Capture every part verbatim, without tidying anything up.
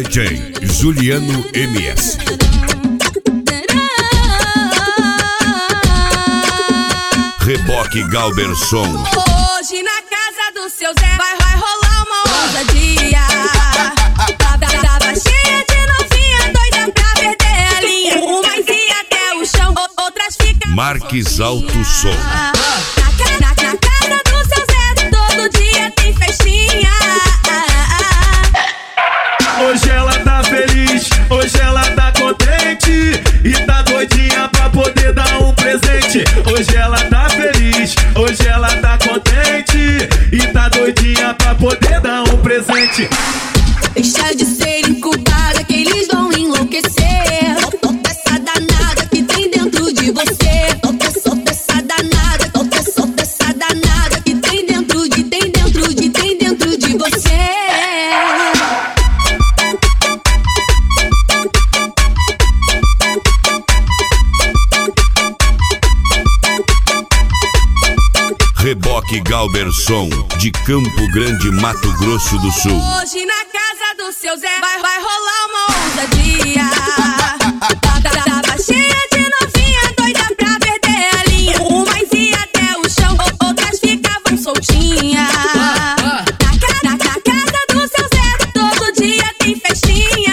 D J Juliano M S. Reboque Galberson. Hoje na casa do seu Zé vai, vai rolar uma ousadia. Tava cheia de novinha doida pra perder a linha. Umas ia até o chão, outras ficam. Marques Alto Som. Na, na, na casa do seu Zé todo dia tem festinha. Hoje ela tá feliz, hoje ela tá contente e tá doidinha pra poder dar um presente. Hoje ela tá feliz, hoje ela tá contente e tá doidinha pra poder dar um presente. Deixa de ser incubada que eles vão enlouquecer. Solta essa danada que tem dentro de você. Solta, solta essa danada, solta, solta essa danada que tem dentro de, tem dentro de, tem dentro de você. Reboque Galberson, de Campo Grande, Mato Grosso do Sul. Hoje na casa do seu Zé vai, vai rolar uma ousadia. Tava cheia de novinha doida pra perder a linha. Umas ia até o chão, outras ficavam soltinhas. Na, na, na casa do seu Zé todo dia tem festinha.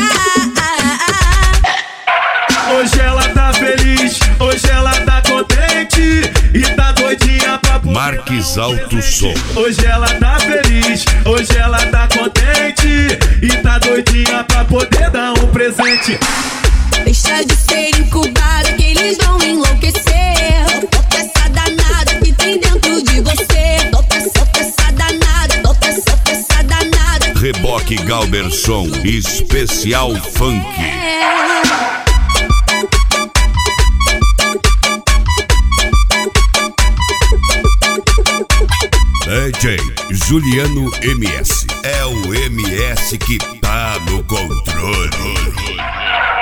Hoje ela tá feliz, hoje ela tá contente e tá doidinha pra poder. Marques Alto Som. Hoje ela tá feliz, hoje ela tá contente e tá doidinha pra poder dar um presente. Deixa de ser incubada que eles vão enlouquecer. Solta essa danada que tem dentro de você. Solta, solta essa danada, solta, solta essa danada. Reboque Galberson, especial funk. D J Juliano M S. É o M S que tá no controle.